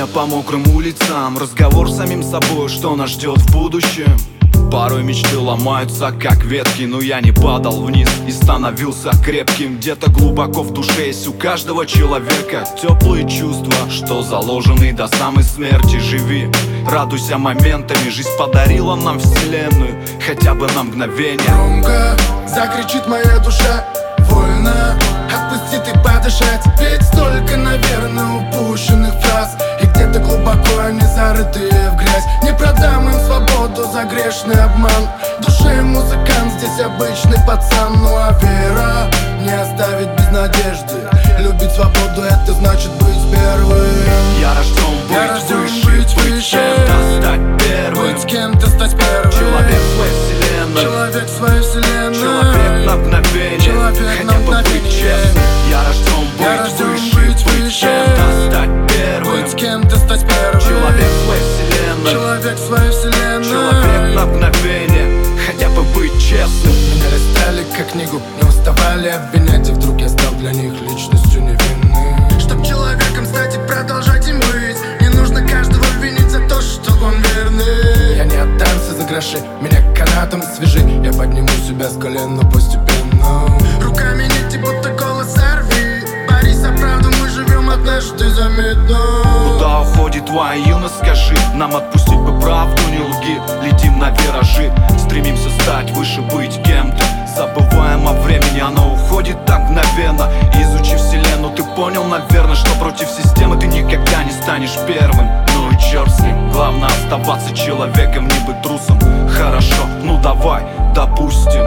Движение по мокрым улицам, разговор с самим собой, что нас ждет в будущем. Порой мечты ломаются, как ветки, но я не падал вниз и становился крепким. Где-то глубоко в душе есть у каждого человека теплые чувства, что заложены до самой смерти. Живи, радуйся моментами, жизнь подарила нам вселенную, хотя бы на мгновение. Громко закричит моя душа, вольно отпустит и подышать. Ведь столько, наверное, упущенных фраз, и где-то глубоко они зарытые в грязь. Не продам им свободу за грешный обман. В душе музыкант, здесь обычный пацан. Ну а вера не оставить без надежды. Любить свободу — это значит быть первым. Я рожден быть выше, быть кем-то, стать первым. Быть кем-то, стать первым. Человек своей вселенной, человек своей вселенной. человек на мгновение, человек на хотя бы быть честным. Я рожден быть выше, кем-то, стать первым. Быть кем-то, стать первым. Человек своей вселенной, человек своей вселенной. человек на мгновение, хотя бы быть честным. Меня листали как книгу, не уставали обвинять, и вдруг я стал для них личностью невинной. Чтоб человеком стать и продолжать им быть, не нужно каждого винить за то, что он верный. Я не отдамся за гроши, меня канатом свяжи. Я подниму себя с колен, но постепенно. Руками нити, будто голос сорви. Борись за правду, мы живем однажды заметно. Куда уходит твоя юность, скажи? Нам отпустить бы правду, не лги. Летим на виражи, стремимся стать выше, быть кем-то. Забываем о времени, оно уходит так мгновенно. Изучи вселенную, ты понял, наверное, что против системы ты никогда не станешь первым. Ну и черт с ним, главное оставаться человеком, не быть трусом. Хорошо, ну давай, допустим.